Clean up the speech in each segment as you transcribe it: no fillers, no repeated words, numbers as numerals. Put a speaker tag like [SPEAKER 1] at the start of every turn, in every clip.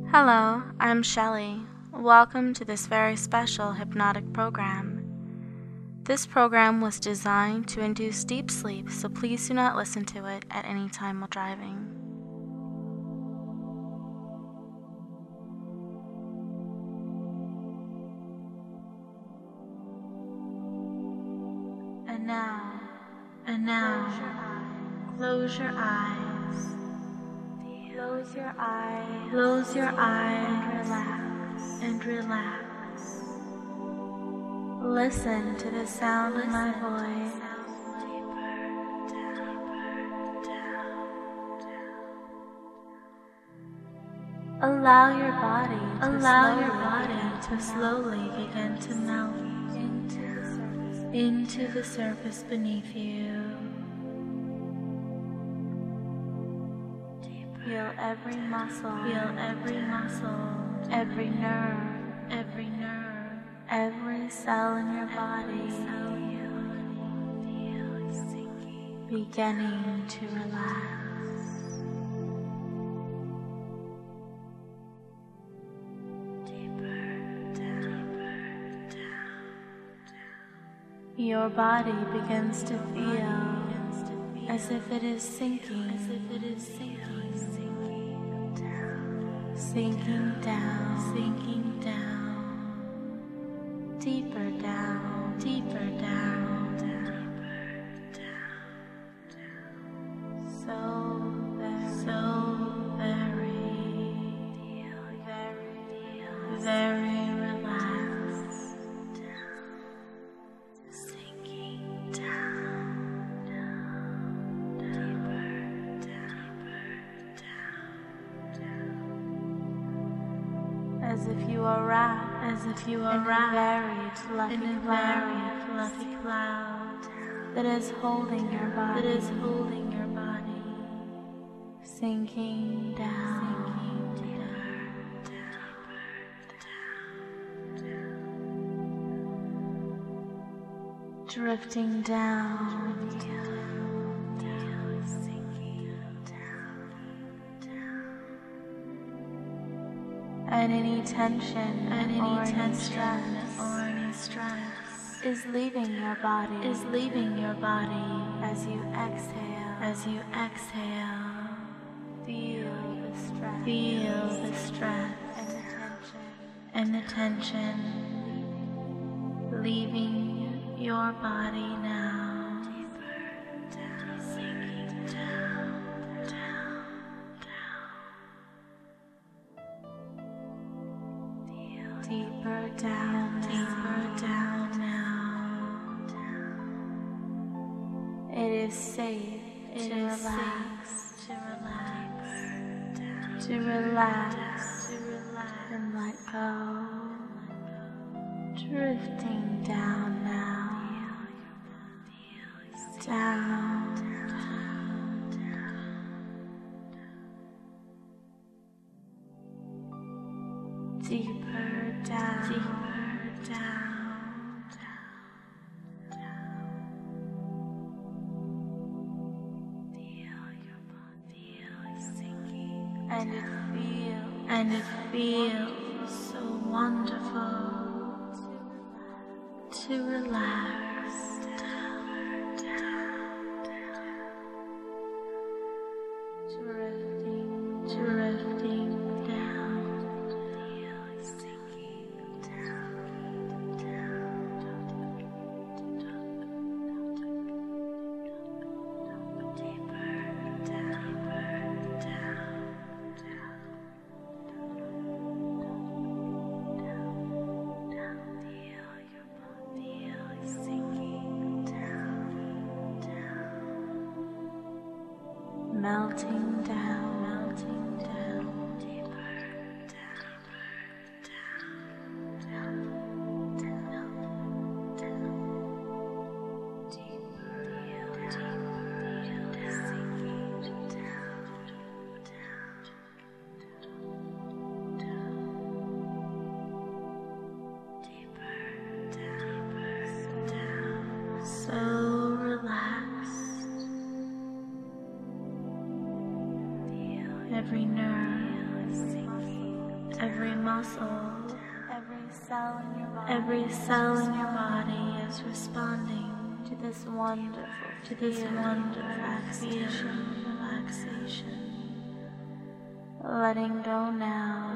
[SPEAKER 1] Hello, I'm Shelley. Welcome to this very special hypnotic program. This program was designed to induce deep sleep, so please do not listen to it at any time while driving. And now, close your eyes. Close your eyes and relax. Listen to the sound of my voice. Allow your body to slowly begin to melt into the surface beneath you. Feel every muscle, every nerve, every cell in your body beginning to relax. Your body begins to feel as if it is sinking down, deeper down, so very relaxed, sinking down, as if you are wrapped in a very fluffy cloud that is holding your body, sinking down, drifting down, and any tension or any stress is leaving your body as you exhale. Feel the stress and the tension leaving your body now, sinking down, deeper down now. It is safe to relax and let go, drifting down now, down, deeper down, and it feels so wonderful to relax, drifting down, melting down, so relaxed. Every nerve, every muscle, every cell in your body is responding to this wonderful relaxation. Letting go now.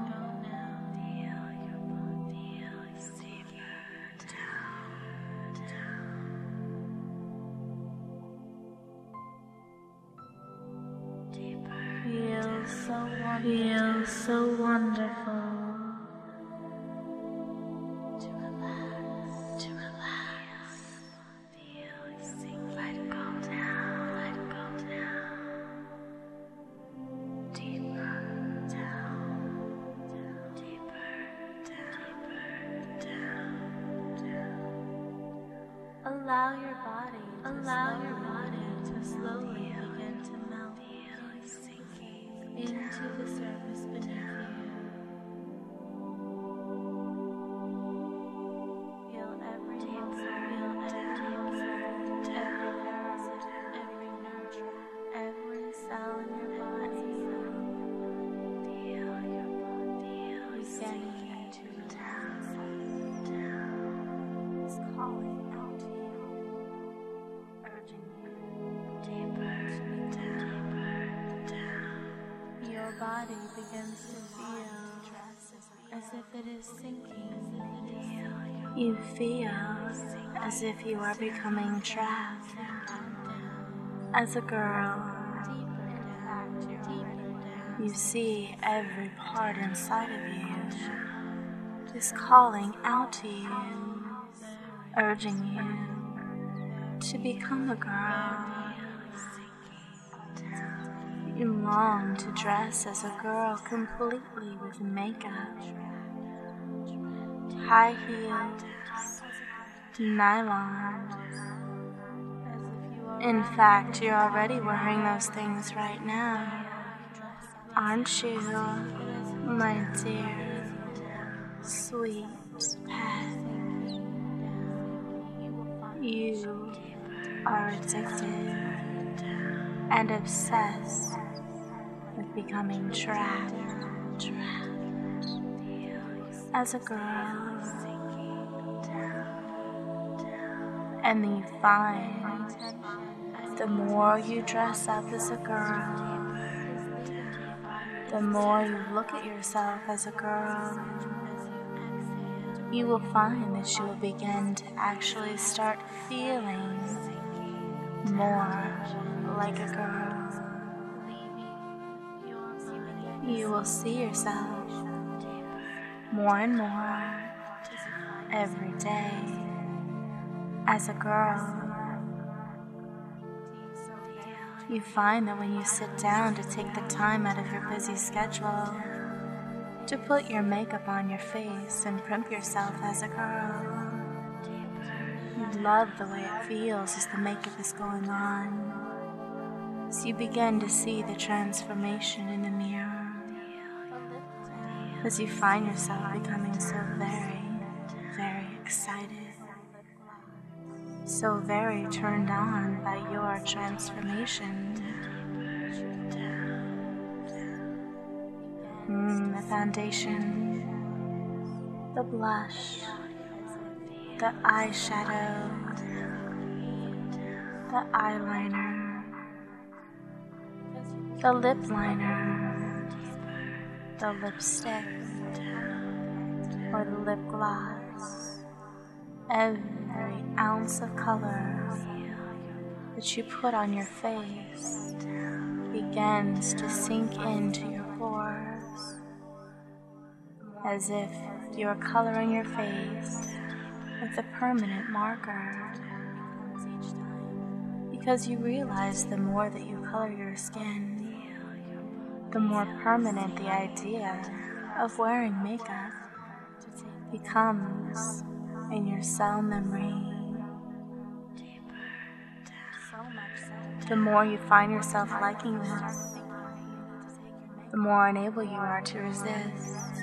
[SPEAKER 1] Feels so wonderful to relax. Let go now. Deeper down. Allow your body to slowly begin to melt into the surface beneath you. Feel every muscle, every nerve, every cell in your body. Beginning to is calling out to you, urging you deeper down. Your body begins to feel as if it is sinking. You feel as if you are becoming trapped. As a girl, you see every part inside of you is calling out to you, urging you to become a girl. You long to dress as a girl completely with makeup, high heels, nylon. In fact, you're already wearing those things right now, aren't you, my dear, sweet pet? You are addicted and obsessed with becoming trapped as a girl. And then you find the more you dress up as a girl, the more you look at yourself as a girl, you will find that you will begin to actually start feeling more like a girl. You will see yourself more and more every day as a girl. You find that when you sit down to take the time out of your busy schedule to put your makeup on your face and primp yourself as a girl, you love the way it feels as the makeup is going on, as you begin to see the transformation in the mirror, as you find yourself becoming so very, very excited, so very turned on by your transformation. The foundation, the blush, the eyeshadow, the eyeliner, the lip liner, the lipstick, or the lip gloss, every ounce of color that you put on your face begins to sink into your pores, as if you're coloring your face with a permanent marker, because you realize the more that you color your skin, the more permanent the idea of wearing makeup becomes in your cell memory. The more you find yourself liking this, the more unable you are to resist,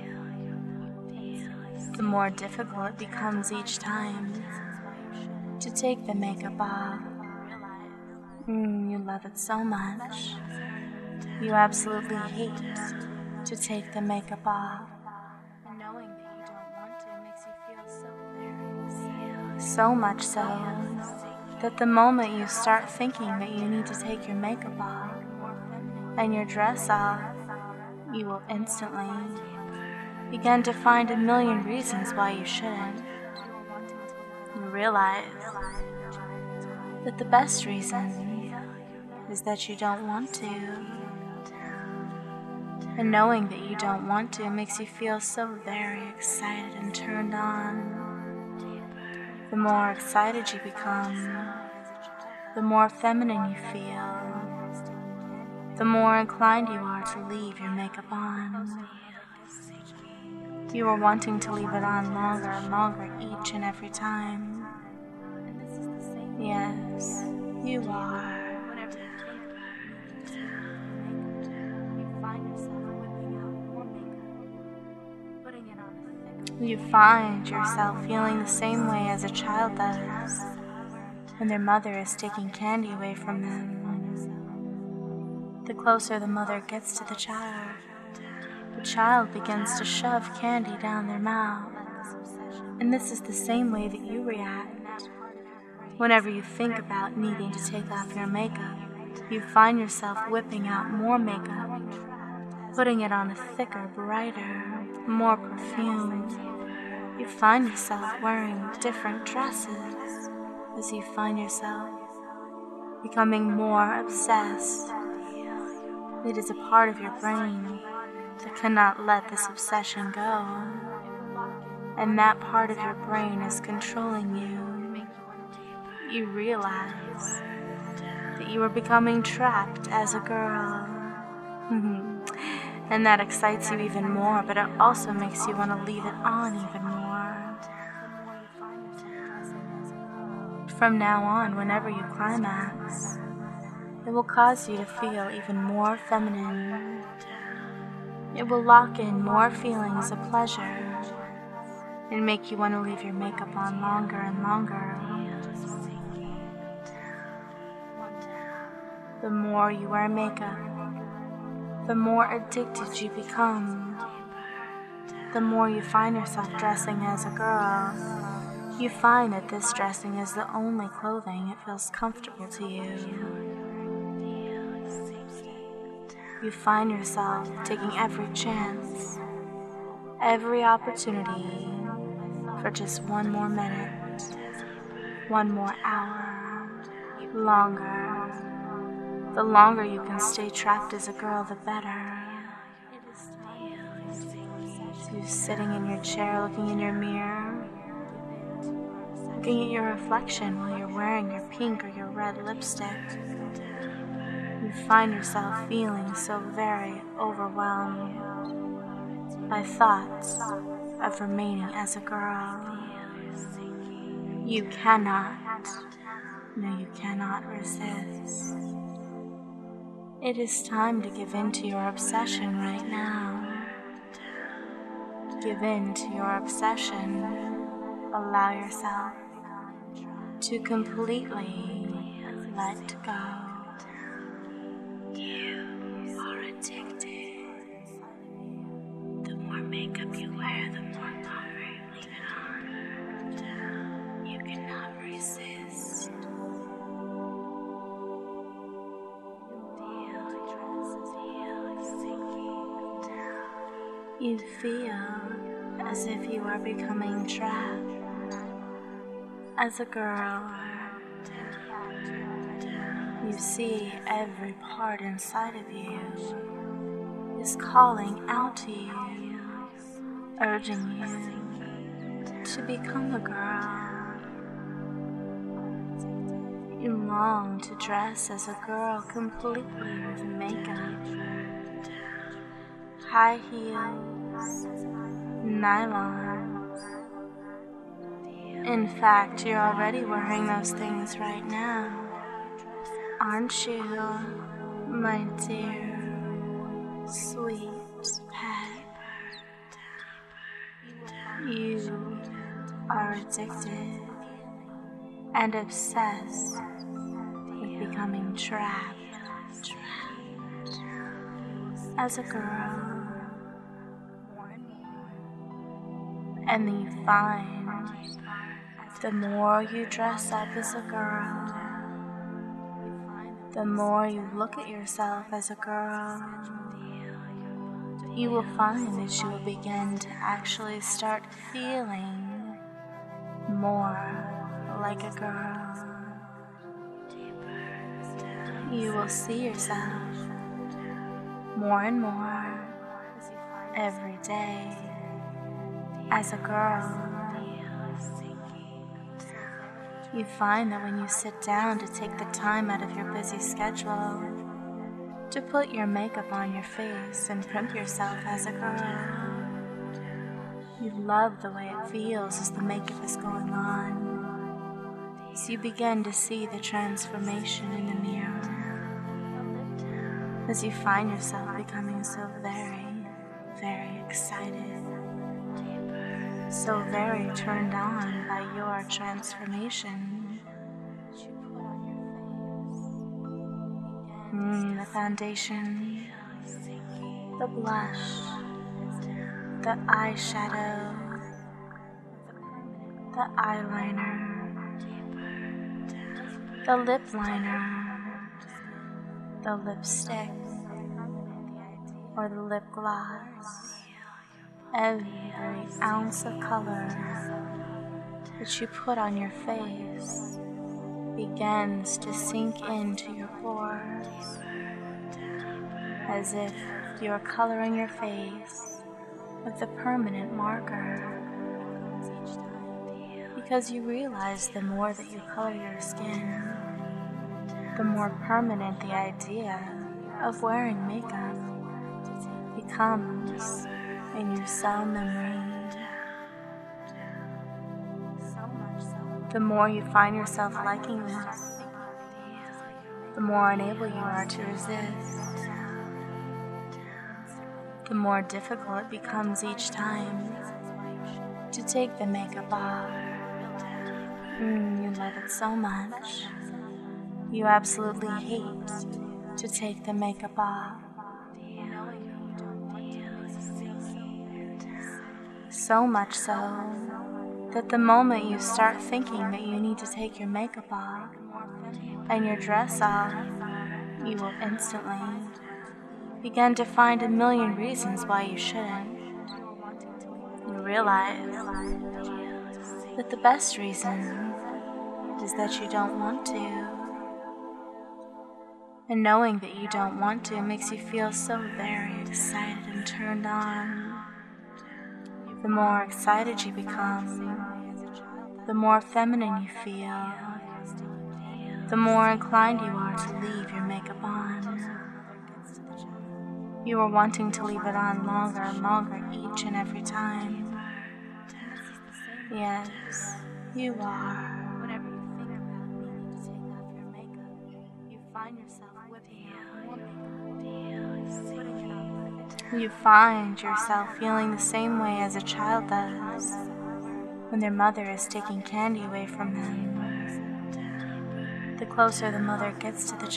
[SPEAKER 1] the more difficult it becomes each time to take the makeup off. You love it so much. You absolutely hate to take the makeup off. And knowing that you don't want to makes you feel so very excited. So much so that the moment you start thinking that you need to take your makeup off and your dress off, you will instantly begin to find a million reasons why you shouldn't. You realize that the best reason is that you don't want to. And knowing that you don't want to makes you feel so very excited and turned on. The more excited you become, the more feminine you feel, the more inclined you are to leave your makeup on. You are wanting to leave it on longer and longer each and every time. Yes, you are. You find yourself feeling the same way as a child does when their mother is taking candy away from them. The closer the mother gets to the child begins to shove candy down their mouth. And this is the same way that you react. Whenever you think about needing to take off your makeup, you find yourself whipping out more makeup, putting it on a thicker, brighter, more perfume. You find yourself wearing different dresses as you find yourself becoming more obsessed. It is a part of your brain that cannot let this obsession go, and that part of your brain is controlling you. You realize that you are becoming trapped as a girl. And that excites you even more, but it also makes you want to leave it on even more. From now on, whenever you climax, it will cause you to feel even more feminine. It will lock in more feelings of pleasure and make you want to leave your makeup on longer and longer. The more you wear makeup, the more addicted you become. The more you find yourself dressing as a girl, you find that this dressing is the only clothing that feels comfortable to you. You find yourself taking every chance, every opportunity for just one more minute, one more hour, longer. The longer you can stay trapped as a girl, the better. So you're sitting in your chair, looking in your mirror, looking at your reflection while you're wearing your pink or your red lipstick. You find yourself feeling so very overwhelmed by thoughts of remaining as a girl. You cannot resist. It is time to give in to your obsession right now. Give in to your obsession. Allow yourself to completely let go. You are addicted. The more makeup you wear, the more longer you leave it on. You cannot resist. You feel as if you are becoming trapped. As a girl, you see every part inside of you is calling out to you, urging you to become a girl. You long to dress as a girl completely with makeup, high heels, nylons. In fact, you're already wearing those things right now, aren't you, my dear, sweet pet? You are addicted and obsessed with becoming trapped. As a girl, And then you find the more you dress up as a girl, the more you look at yourself as a girl, you will find that you will begin to actually start feeling more like a girl. You will see yourself more and more every day as a girl. You find that when you sit down to take the time out of your busy schedule to put your makeup on your face and primp yourself as a girl, you love the way it feels as the makeup is going on, as you begin to see the transformation in the mirror, as you find yourself becoming so very, very excited, so very turned on by your transformation. The foundation, the blush, the eyeshadow, the eyeliner, the lip liner, the lipstick, or the lip gloss. Every ounce of color that you put on your face begins to sink into your pores, as if you are coloring your face with a permanent marker, because you realize the more that you color your skin, the more permanent the idea of wearing makeup becomes in your cell memory. The more you find yourself liking this, the more unable you are to resist, the more difficult it becomes each time to take the makeup off. You love it so much, you absolutely hate to take the makeup off. So much so that the moment you start thinking that you need to take your makeup off and your dress off, you will instantly begin to find a million reasons why you shouldn't. You realize that the best reason is that you don't want to. And knowing that you don't want to makes you feel so very excited and turned on. The more excited you become, the more feminine you feel, the more inclined you are to leave your makeup on. You are wanting to leave it on longer and longer each and every time. Yes, you are. Whenever you think about needing to take off your makeup, you find yourself whipping out more makeup. You find yourself feeling the same way as a child does when their mother is taking candy away from them. The closer the mother gets to the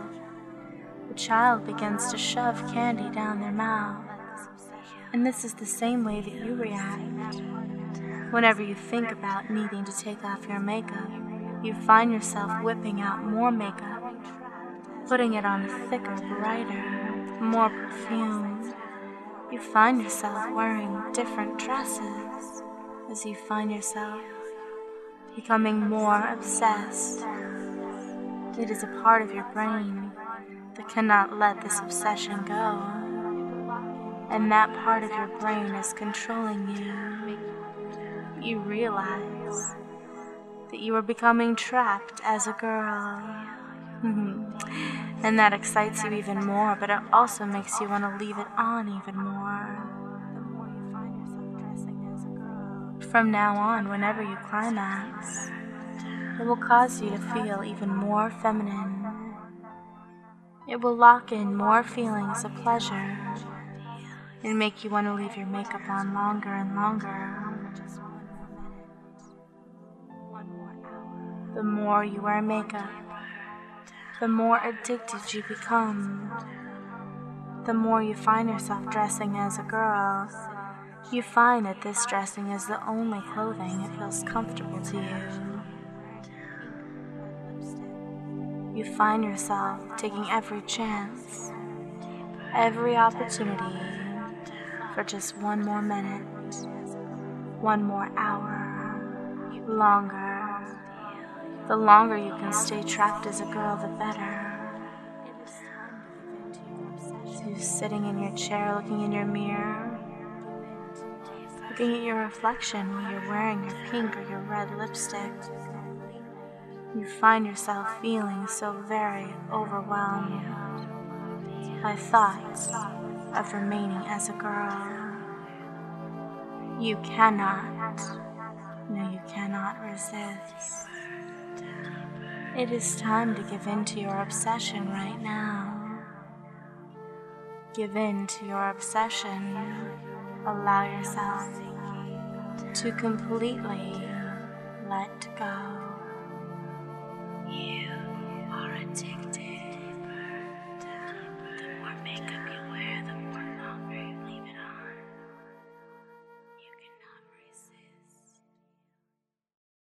[SPEAKER 1] child begins to shove candy down their mouth. And this is the same way that you react. Whenever you think about needing to take off your makeup, you find yourself whipping out more makeup, putting it on thicker, brighter, more perfume. You find yourself wearing different dresses as you find yourself becoming more obsessed. It is a part of your brain that cannot let this obsession go, and that part of your brain is controlling you. You realize that you are becoming trapped as a girl. And that excites you even more, but it also makes you want to leave it on even more. From now on, whenever you climax, it will cause you to feel even more feminine. It will lock in more feelings of pleasure and make you want to leave your makeup on longer and longer. The more you wear makeup, the more addicted you become. The more you find yourself dressing as a girl, You find that this dressing is the only clothing that feels comfortable to you. You find yourself taking every chance, every opportunity for just one more minute, one more hour, longer. The longer you can stay trapped as a girl, the better. So sitting in your chair, looking in your mirror, looking at your reflection when you're wearing your pink or your red lipstick, you find yourself feeling so very overwhelmed by thoughts of remaining as a girl. You cannot, no, you cannot resist. It is time to give in to your obsession right now. Give in to your obsession. Allow yourself to completely let go.